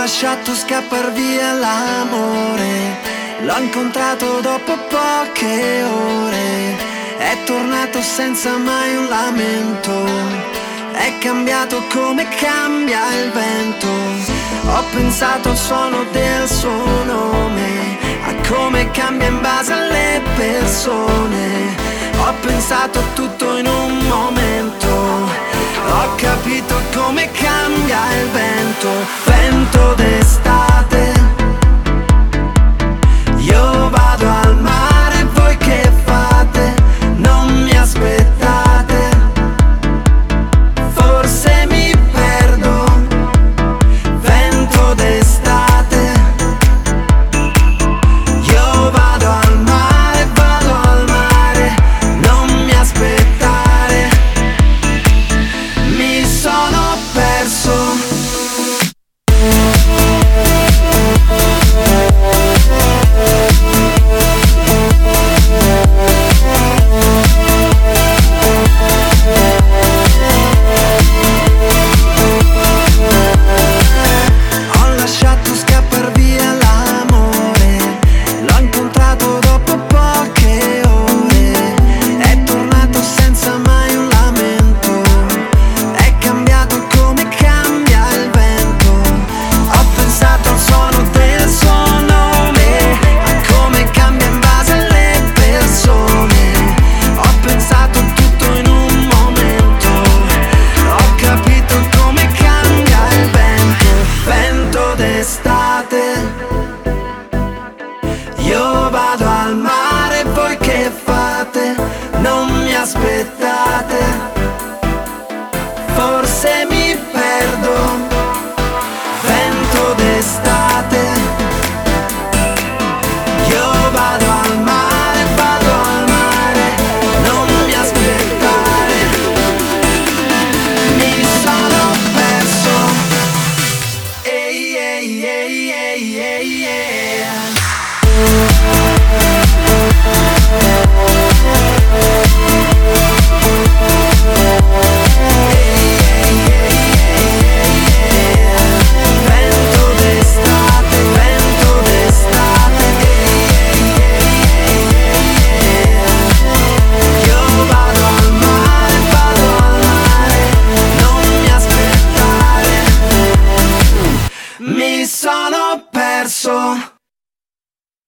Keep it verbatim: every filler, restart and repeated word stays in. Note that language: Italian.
lasciato scappar via l'amore, l'ho incontrato dopo poche ore, è tornato senza mai un lamento, è cambiato come cambia il vento. Ho pensato al suono del suo nome, a come cambia in base alle persone. Ho pensato a tutto in un momento, ho capito come cambia il vento. Vento d'estate